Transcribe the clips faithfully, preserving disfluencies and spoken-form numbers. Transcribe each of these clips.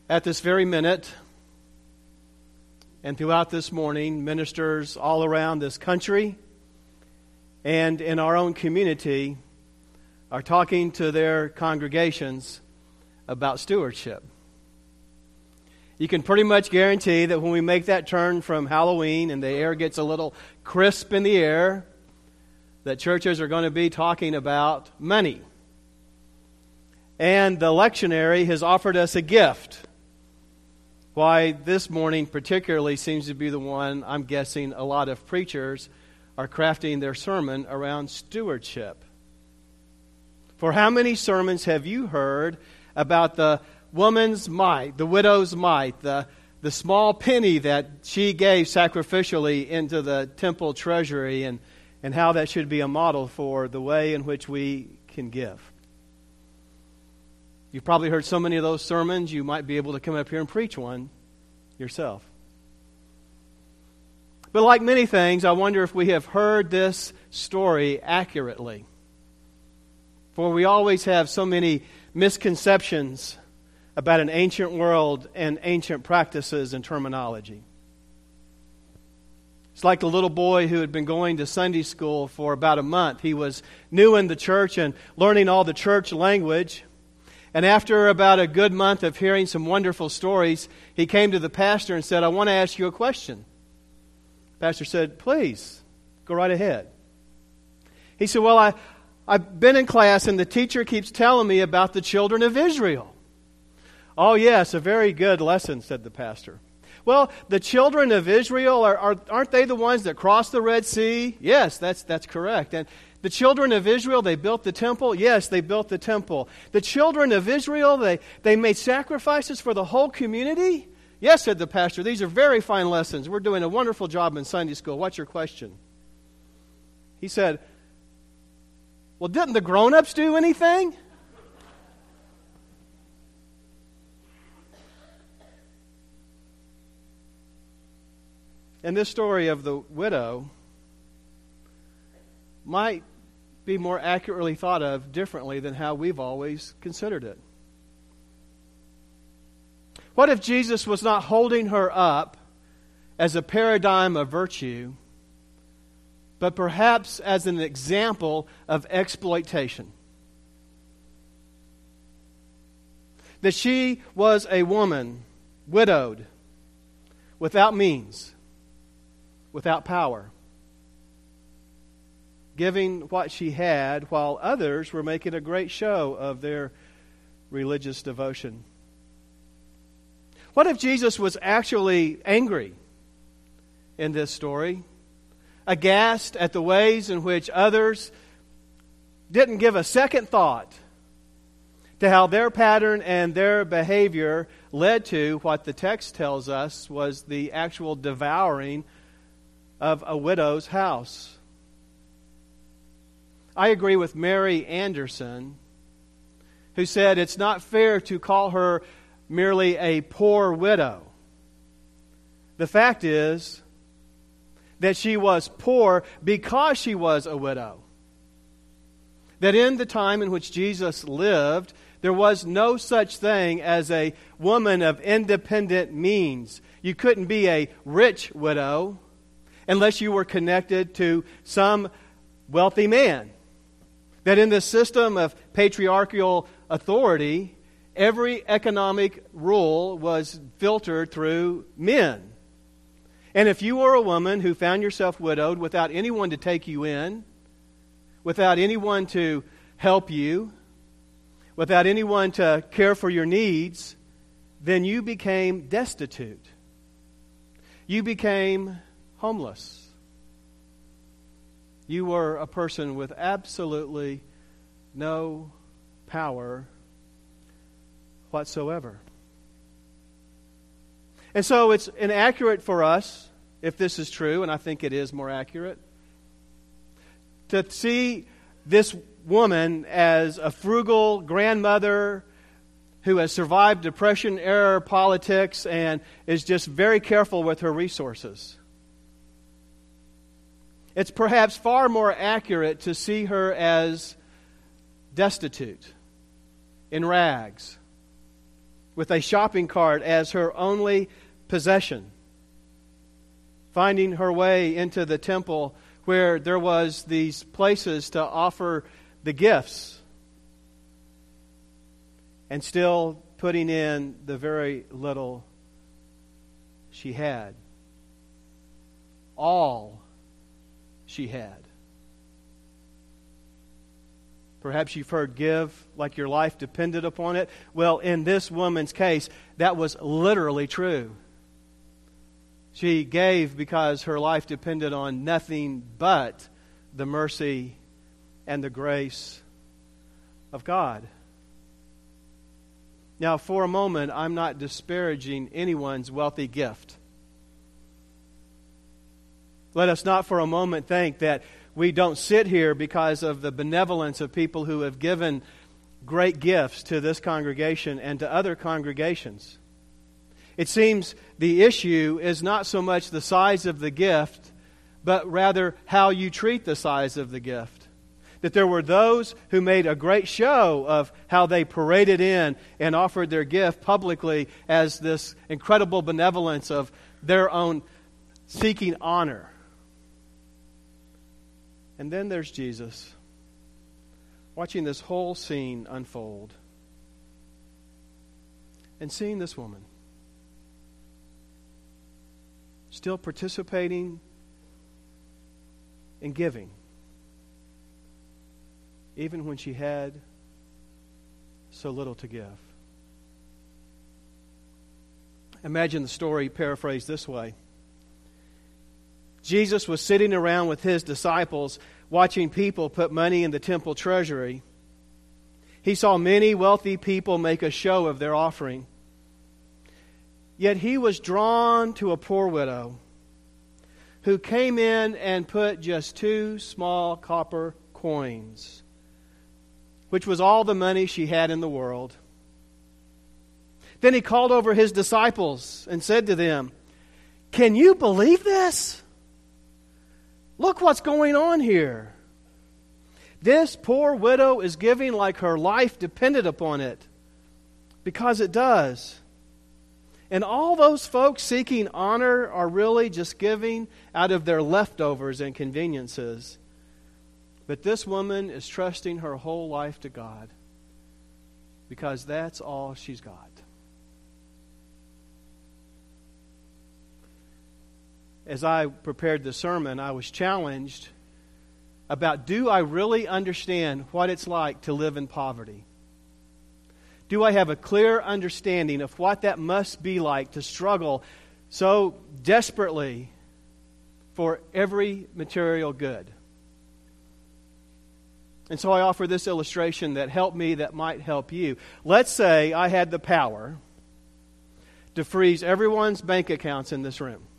At this very minute, and throughout this morning, ministers all around this country and in our own community are talking to their congregations about stewardship. You can pretty much guarantee that when we make that turn from Halloween and the air gets a little crisp in the air, that churches are going to be talking about money. And the lectionary has offered us a gift. Why this morning particularly seems to be the one I'm guessing a lot of preachers are crafting their sermon around stewardship. For how many sermons have you heard about the woman's mite, the widow's mite, the, the small penny that she gave sacrificially into the temple treasury, and, and how that should be a model for the way in which we can give? You've probably heard so many of those sermons, you might be able to come up here and preach one yourself. But like many things, I wonder if we have heard this story accurately. For we always have so many misconceptions about an ancient world and ancient practices and terminology. It's like the little boy who had been going to Sunday school for about a month. He was new in the church and learning all the church language. And after about a good month of hearing some wonderful stories, he came to the pastor and said, "I want to ask you a question." The pastor said, "Please, go right ahead." He said, "Well, I, I've been in class and the teacher keeps telling me about the children of Israel." "Oh, yes, a very good lesson," said the pastor. "Well, the children of Israel, are, are, aren't they the ones that crossed the Red Sea?" "Yes, that's, that's correct." "And the children of Israel, they built the temple?" "Yes, they built the temple." "The children of Israel, they, they made sacrifices for the whole community?" "Yes," said the pastor. "These are very fine lessons. We're doing a wonderful job in Sunday school. What's your question?" He said, "Well, didn't the grown-ups do anything?" And this story of the widow might be more accurately thought of differently than how we've always considered it. What if Jesus was not holding her up as a paradigm of virtue, but perhaps as an example of exploitation? That she was a woman, widowed, without means, without power, giving what she had while others were making a great show of their religious devotion. What if Jesus was actually angry in this story, aghast at the ways in which others didn't give a second thought to how their pattern and their behavior led to what the text tells us was the actual devouring of a widow's house? I agree with Mary Anderson, who said it's not fair to call her merely a poor widow. The fact is that she was poor because she was a widow. That in the time in which Jesus lived, there was no such thing as a woman of independent means. You couldn't be a rich widow unless you were connected to some wealthy man. That in the system of patriarchal authority, every economic rule was filtered through men. And if you were a woman who found yourself widowed without anyone to take you in, without anyone to help you, without anyone to care for your needs, then you became destitute. You became homeless. You were a person with absolutely no power whatsoever. And so it's inaccurate for us, if this is true, and I think it is more accurate, to see this woman as a frugal grandmother who has survived Depression-era politics and is just very careful with her resources. It's perhaps far more accurate to see her as destitute, in rags, with a shopping cart as her only possession, finding her way into the temple where there was these places to offer the gifts, and still putting in the very little she had. All she had. Perhaps you've heard give like your life depended upon it. Well, in this woman's case, that was literally true. She gave because her life depended on nothing but the mercy and the grace of God. Now, for a moment, I'm not disparaging anyone's wealthy gift. Let us not for a moment think that we don't sit here because of the benevolence of people who have given great gifts to this congregation and to other congregations. It seems the issue is not so much the size of the gift, but rather how you treat the size of the gift. That there were those who made a great show of how they paraded in and offered their gift publicly as this incredible benevolence of their own seeking honor. And then there's Jesus, watching this whole scene unfold and seeing this woman still participating in giving, even when she had so little to give. Imagine the story paraphrased this way. Jesus was sitting around with his disciples, watching people put money in the temple treasury. He saw many wealthy people make a show of their offering. Yet he was drawn to a poor widow who came in and put just two small copper coins, which was all the money she had in the world. Then he called over his disciples and said to them, "Can you believe this? Look what's going on here. This poor widow is giving like her life depended upon it, because it does. And all those folks seeking honor are really just giving out of their leftovers and conveniences. But this woman is trusting her whole life to God, because that's all she's got." As I prepared the sermon, I was challenged about, do I really understand what it's like to live in poverty? Do I have a clear understanding of what that must be like to struggle so desperately for every material good? And so I offer this illustration that helped me, that might help you. Let's say I had the power to freeze everyone's bank accounts in this room.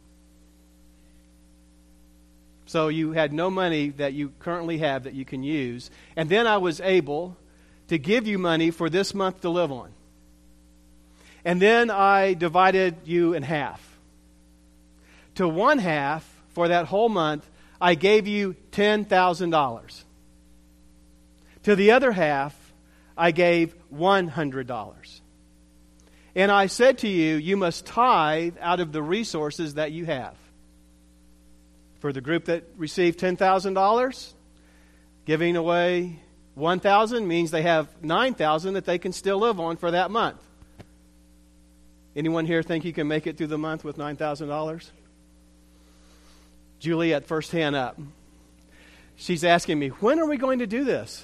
So you had no money that you currently have that you can use. And then I was able to give you money for this month to live on. And then I divided you in half. To one half, for that whole month, I gave you ten thousand dollars. To the other half, I gave one hundred dollars. And I said to you, you must tithe out of the resources that you have. For the group that received ten thousand dollars, giving away one thousand dollars means they have nine thousand dollars that they can still live on for that month. Anyone here think you can make it through the month with nine thousand dollars? Juliet, first hand up. She's asking me, when are we going to do this?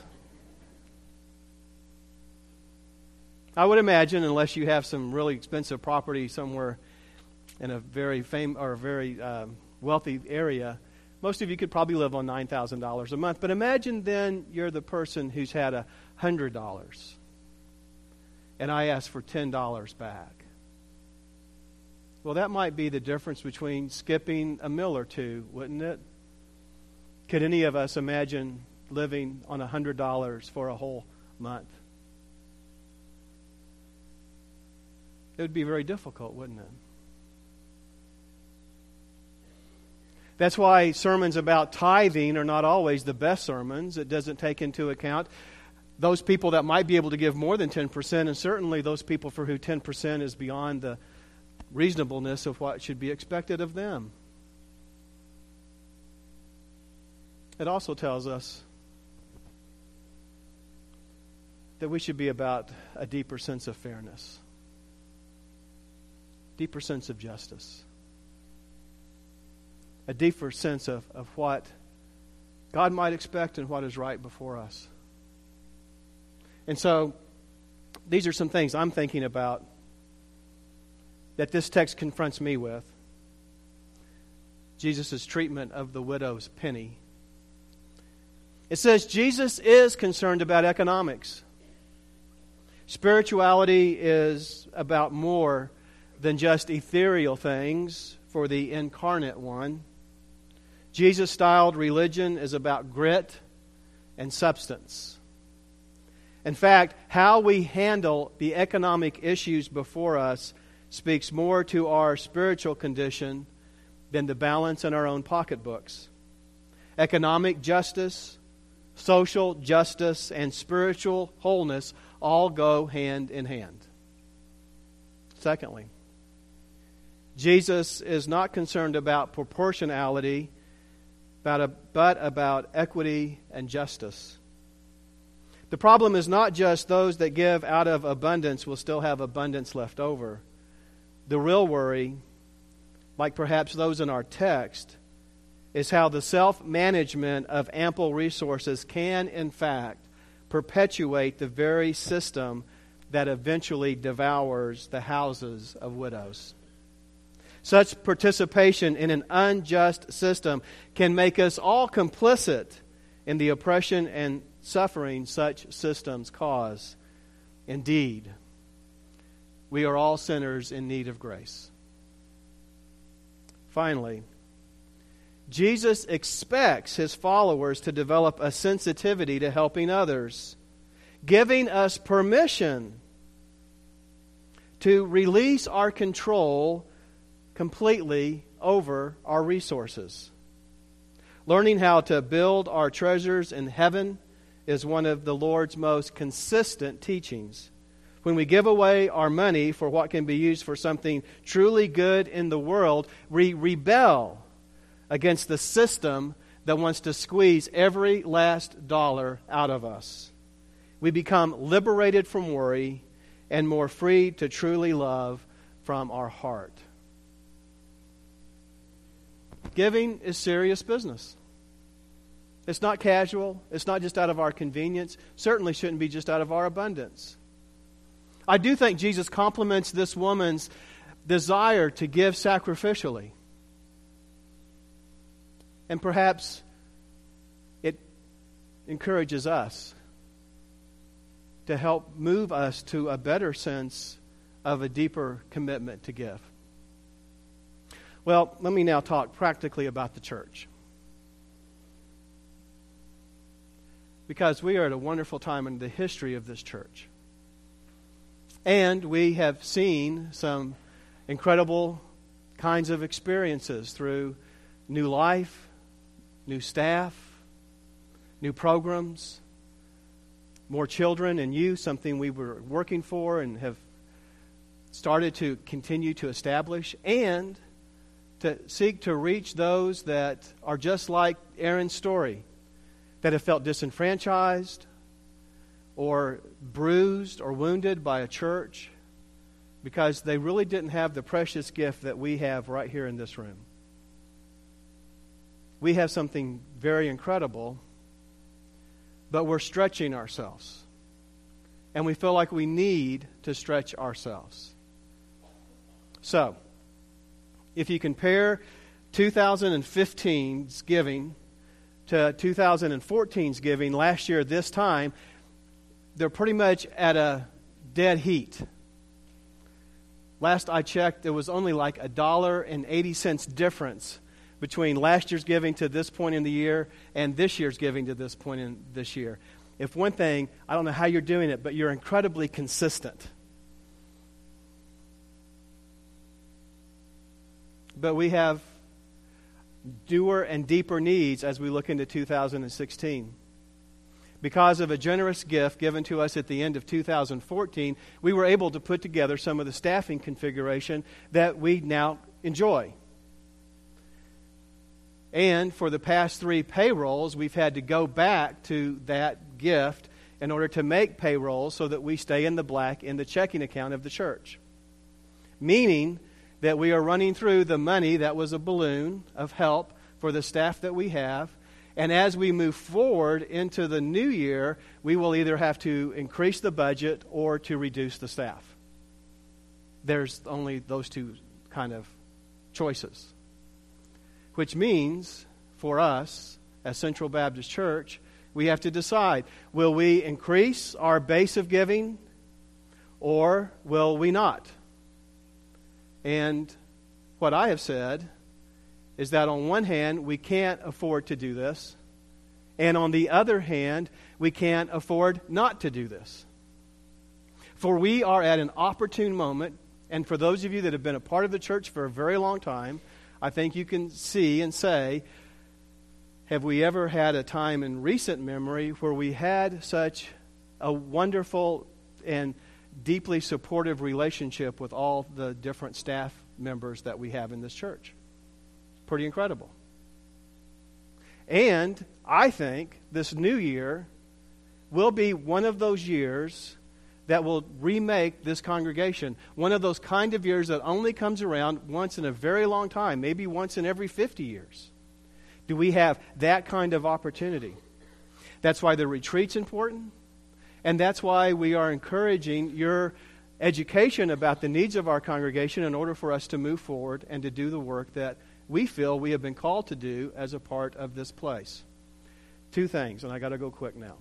I would imagine, unless you have some really expensive property somewhere in a very fam- or a very um, wealthy area, most of you could probably live on nine thousand dollars a month. But imagine then you're the person who's had one hundred dollars, and I ask for ten dollars back. Well, that might be the difference between skipping a meal or two, wouldn't it? Could any of us imagine living on one hundred dollars for a whole month? It would be very difficult, wouldn't it? That's why sermons about tithing are not always the best sermons. It doesn't take into account those people that might be able to give more than ten percent, and certainly those people for who ten percent is beyond the reasonableness of what should be expected of them. It also tells us that we should be about a deeper sense of fairness, deeper sense of justice, a deeper sense of, of what God might expect and what is right before us. And so, these are some things I'm thinking about that this text confronts me with. Jesus' treatment of the widow's penny. It says Jesus is concerned about economics. Spirituality is about more than just ethereal things for the incarnate one. Jesus-styled religion is about grit and substance. In fact, how we handle the economic issues before us speaks more to our spiritual condition than the balance in our own pocketbooks. Economic justice, social justice, and spiritual wholeness all go hand in hand. Secondly, Jesus is not concerned about proportionality, but about equity and justice. The problem is not just those that give out of abundance will still have abundance left over. The real worry, like perhaps those in our text, is how the self-management of ample resources can, in fact, perpetuate the very system that eventually devours the houses of widows. Such participation in an unjust system can make us all complicit in the oppression and suffering such systems cause. Indeed, we are all sinners in need of grace. Finally, Jesus expects His followers to develop a sensitivity to helping others, giving us permission to release our control completely over our resources. Learning how to build our treasures in heaven is one of the Lord's most consistent teachings. When we give away our money for what can be used for something truly good in the world, we rebel against the system that wants to squeeze every last dollar out of us. We become liberated from worry and more free to truly love from our heart. Giving is serious business. It's not casual. It's not just out of our convenience. Certainly shouldn't be just out of our abundance. I do think Jesus compliments this woman's desire to give sacrificially. And perhaps it encourages us to help move us to a better sense of a deeper commitment to give. Well, let me now talk practically about the church. Because we are at a wonderful time in the history of this church. And we have seen some incredible kinds of experiences through new life, new staff, new programs, more children and youth, something we were working for and have started to continue to establish, and to seek to reach those that are just like Aaron's story, that have felt disenfranchised or bruised or wounded by a church because they really didn't have the precious gift that we have right here in this room. We have something very incredible, but we're stretching ourselves. And we feel like we need to stretch ourselves. So, if you compare two thousand fifteen's giving to two thousand fourteen's giving, last year this time, they're pretty much at a dead heat. Last I checked, there was only like a dollar and eighty cents difference between last year's giving to this point in the year and this year's giving to this point in this year. If one thing, I don't know how you're doing it, but you're incredibly consistent. But we have newer and deeper needs as we look into two thousand sixteen. because of a generous gift given to us at the end of two thousand fourteen, we were able to put together some of the staffing configuration that we now enjoy. And for the past three payrolls, we've had to go back to that gift in order to make payrolls so that we stay in the black in the checking account of the church. Meaning that we are running through the money that was a balloon of help for the staff that we have. And as we move forward into the new year, we will either have to increase the budget or to reduce the staff. There's only those two kind of choices. Which means, for us, as Central Baptist Church, we have to decide, will we increase our base of giving or will we not? And what I have said is that on one hand, we can't afford to do this, and on the other hand, we can't afford not to do this. For we are at an opportune moment, and for those of you that have been a part of the church for a very long time, I think you can see and say, have we ever had a time in recent memory where we had such a wonderful and deeply supportive relationship with all the different staff members that we have in this church? Pretty incredible. And I think this new year will be one of those years that will remake this congregation. One of those kind of years that only comes around once in a very long time, maybe once in every fifty years. Do we have that kind of opportunity? That's why the retreat's important, and that's why we are encouraging your education about the needs of our congregation in order for us to move forward and to do the work that we feel we have been called to do as a part of this place. Two things, and I got to go quick now.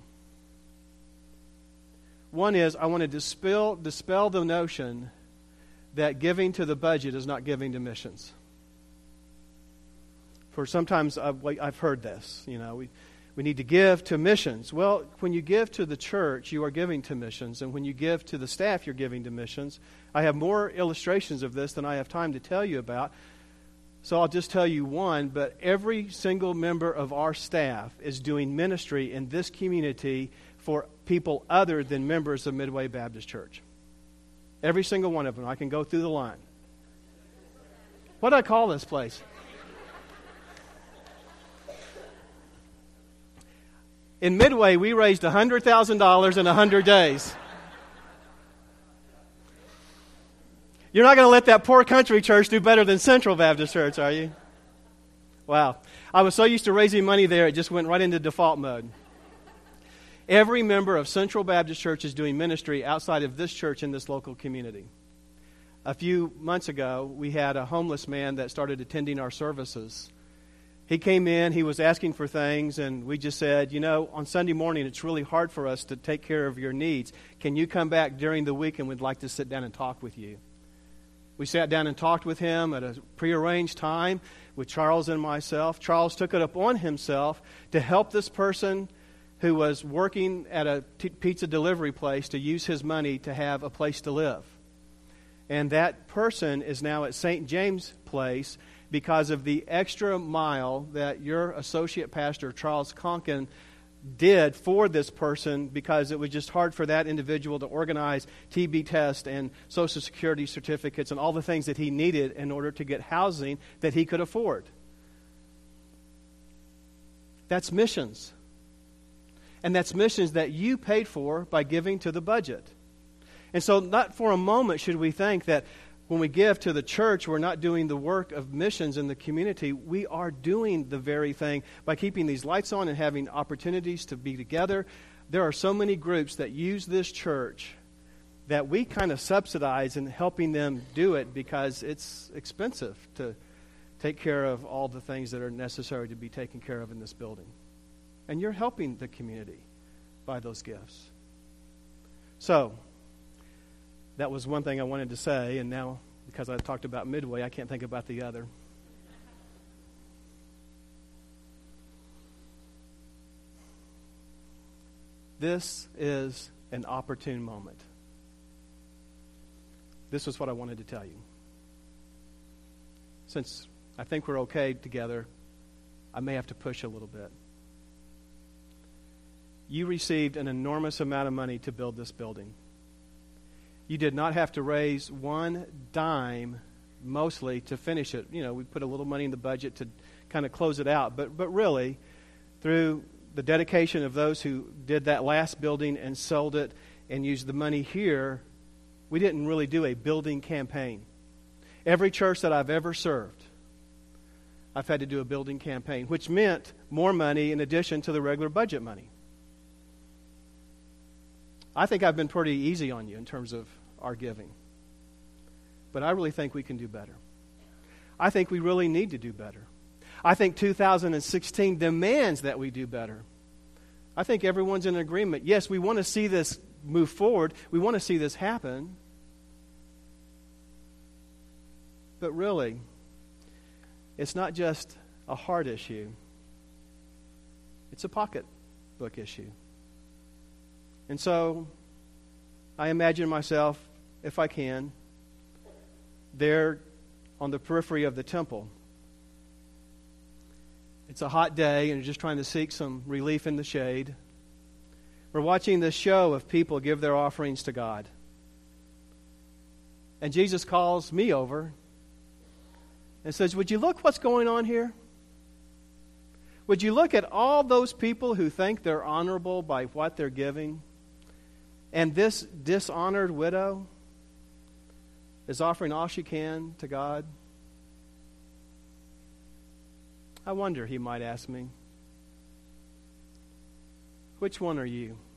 One is I want to dispel, dispel the notion that giving to the budget is not giving to missions. For sometimes I've, I've heard this, you know, we, we need to give to missions. Well, when you give to the church, you are giving to missions. And when you give to the staff, you're giving to missions. I have more illustrations of this than I have time to tell you about. So I'll just tell you one, but every single member of our staff is doing ministry in this community for people other than members of Midway Baptist Church. Every single one of them. I can go through the line. What do I call this place? In Midway, we raised one hundred thousand dollars in one hundred days. You're not going to let that poor country church do better than Central Baptist Church, are you? Wow. I was so used to raising money there, it just went right into default mode. Every member of Central Baptist Church is doing ministry outside of this church in this local community. A few months ago, we had a homeless man that started attending our services. He came in, he was asking for things, and we just said, you know, on Sunday morning, it's really hard for us to take care of your needs. Can you come back during the week and we'd like to sit down and talk with you? We sat down and talked with him at a prearranged time with Charles and myself. Charles took it upon himself to help this person who was working at a t- pizza delivery place to use his money to have a place to live. And that person is now at Saint James Place because of the extra mile that your associate pastor, Charles Conkin, did for this person, because it was just hard for that individual to organize T B tests and Social Security certificates and all the things that he needed in order to get housing that he could afford. That's missions. And that's missions that you paid for by giving to the budget. And so not for a moment should we think that when we give to the church, we're not doing the work of missions in the community. We are doing the very thing by keeping these lights on and having opportunities to be together. There are so many groups that use this church that we kind of subsidize in helping them do it because it's expensive to take care of all the things that are necessary to be taken care of in this building. And you're helping the community by those gifts. So, that was one thing I wanted to say, and now, because I talked about Midway, I can't think about the other. This is an opportune moment. This is what I wanted to tell you. Since I think we're okay together, I may have to push a little bit. you received an enormous amount of money to build this building. You did not have to raise one dime, mostly, to finish it. You know, we put a little money in the budget to kind of close it out. But, but really, through the dedication of those who did that last building and sold it and used the money here, we didn't really do a building campaign. Every church that I've ever served, I've had to do a building campaign, which meant more money in addition to the regular budget money. I think I've been pretty easy on you in terms of our giving. But I really think we can do better. I think we really need to do better. I think two thousand sixteen demands that we do better. I think everyone's in agreement. Yes, we want to see this move forward. We want to see this happen. But really, it's not just a heart issue. It's a pocketbook issue. And so, I imagine myself, if I can, there on the periphery of the temple. It's a hot day and you're just trying to seek some relief in the shade. We're watching this show of people give their offerings to God. And Jesus calls me over and says, would you look what's going on here? Would you look at all those people who think they're honorable by what they're giving? And this dishonored widow is offering all she can to God? I wonder, he might ask me, which one are you?